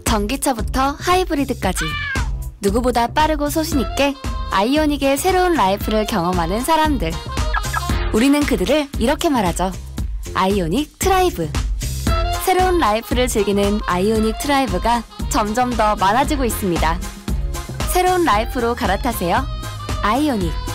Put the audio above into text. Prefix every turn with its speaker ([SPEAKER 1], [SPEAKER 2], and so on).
[SPEAKER 1] 전기차부터 하이브리드까지 누구보다 빠르고 소신있게 아이오닉의 새로운 라이프를 경험하는 사람들. 우리는 그들을 이렇게 말하죠. 아이오닉 트라이브. 새로운 라이프를 즐기는 아이오닉 트라이브가 점점 더 많아지고 있습니다. 새로운 라이프로 갈아타세요. 아이오닉.